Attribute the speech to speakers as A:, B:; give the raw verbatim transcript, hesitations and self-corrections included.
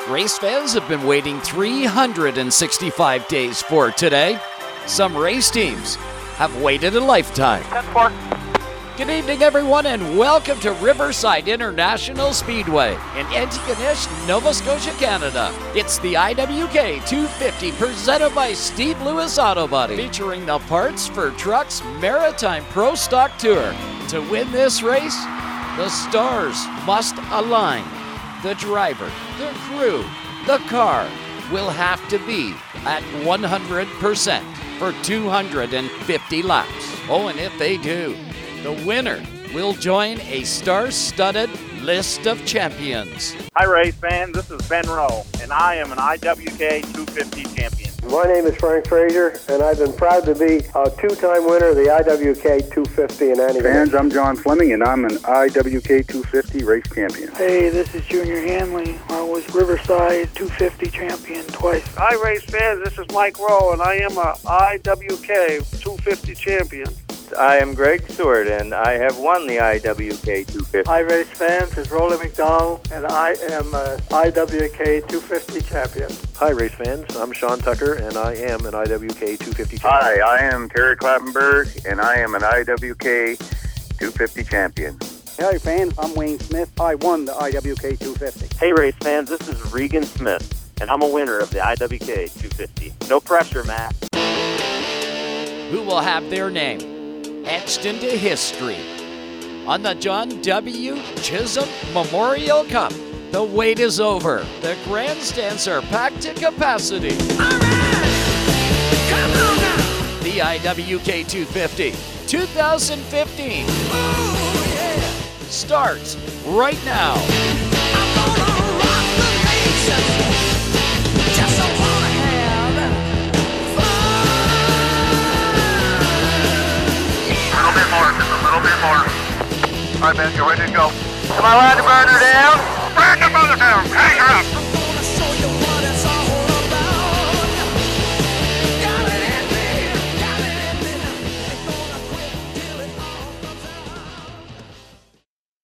A: Race fans have been waiting three hundred sixty-five days for today. Some race teams have waited a lifetime.
B: ten four.
A: Good evening, everyone, and welcome to Riverside International Speedway in Antigonish, Nova Scotia, Canada. It's the I W K two fifty presented by Steve Lewis Auto Body, featuring the parts for trucks Maritime Pro Stock Tour. To win this race, the stars must align. The driver, the crew, the car will have to be at one hundred percent for two hundred fifty laps. Oh, and if they do, the winner will join a star-studded list of champions.
B: Hi, race fans. This is Ben Rowe, and I am an I W K two fifty champion.
C: My name is Frank Frazier, and I've been proud to be a two-time winner of the I W K two fifty in Antigonish.
D: Fans, I'm John Fleming, and I'm an I W K two fifty race champion.
E: Hey, this is Junior Hanley. I was Riverside two fifty champion twice.
F: Hi, race fans. This is Mike Rowe, and I am a I W K two fifty champion.
G: I am Greg Stewart, and I have won the I W K two fifty.
H: Hi, race fans. It's Rolly McDonald, and I am a I W K two fifty champion.
I: Hi, race fans. I'm Sean Tucker, and I am an I W K two fifty champion.
D: Hi, I am Terry Klappenberg, and I am an I W K two fifty champion.
J: Hey, fans. I'm Wayne Smith. I won the I W K two fifty.
K: Hey, race fans. This is Regan Smith, and I'm a winner of the I W K two fifty. No pressure, Matt.
A: Who will have their name etched into history on the John W. Chisholm Memorial Cup? The wait is over. The grandstands are packed to capacity.
L: All right. Come on now.
A: The I W K two fifty twenty fifteen
L: Oh, yeah.
A: starts right now.
L: I'm gonna rock the nation. Just so wanna have
B: A little bit more, just a little bit more. All right, man, you're ready to go. Am I allowed to burn her down? Burn the mother down. Hang her up.